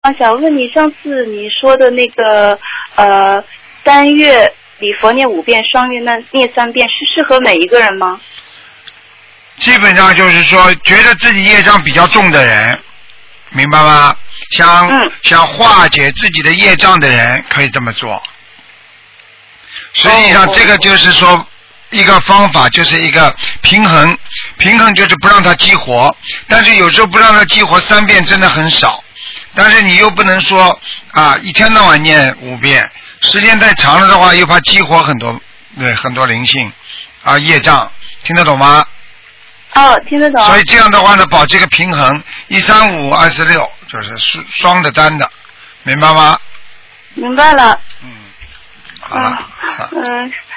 想问你，上次你说的那个单月礼佛念5遍，双月念3遍，是适合每一个人吗？ 基本上就是说，觉得自己业障比较重的人，明白吗？想化解自己的业障的人可以这么做。实际上，这个就是说一个方法，就是一个平衡。平衡就是不让它激活，但是有时候不让它激活3遍真的很少。但是你又不能说一天到晚念5遍，时间太长了的话，又怕激活很多灵性业障，听得懂吗？ 听得懂。 所以这样的话呢，保这个平衡，13526就是双的单的，明白吗？ 明白了。 好了。